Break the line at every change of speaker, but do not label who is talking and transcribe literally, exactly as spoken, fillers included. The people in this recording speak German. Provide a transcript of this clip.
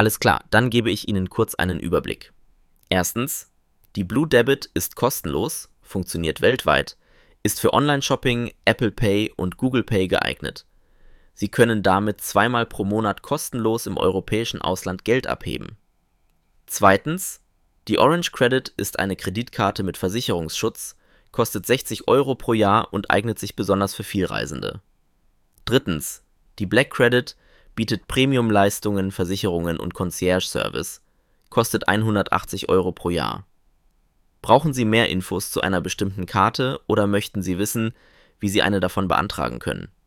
Alles klar, dann gebe ich Ihnen kurz einen Überblick. Erstens, die Blue Debit ist kostenlos, funktioniert weltweit, ist für Online-Shopping, Apple Pay und Google Pay geeignet. Sie können damit zweimal pro Monat kostenlos im europäischen Ausland Geld abheben. Zweitens, die Orange Credit ist eine Kreditkarte mit Versicherungsschutz, kostet sechzig Euro pro Jahr und eignet sich besonders für Vielreisende. Drittens, die Black Credit bietet Premium-Leistungen, Versicherungen und Concierge-Service, kostet hundertachtzig Euro pro Jahr. Brauchen Sie mehr Infos zu einer bestimmten Karte oder möchten Sie wissen, wie Sie eine davon beantragen können?